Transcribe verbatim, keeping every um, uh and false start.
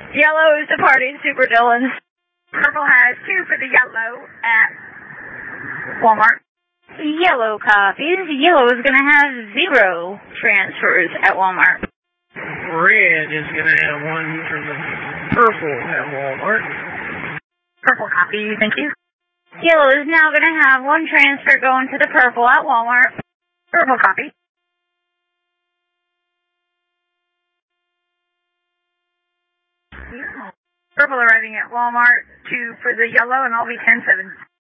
Yellow is departing Super Dillon. Purple has two for the yellow at Walmart. Yellow copies. Yellow is going to have zero transfers at Walmart. Red is going to have one for the purple at Walmart. Purple copy, thank you. Yellow is now going to have one transfer going to the purple at Walmart. Purple copy. Purple arriving at Walmart, two for the yellow, and I'll be ten seven.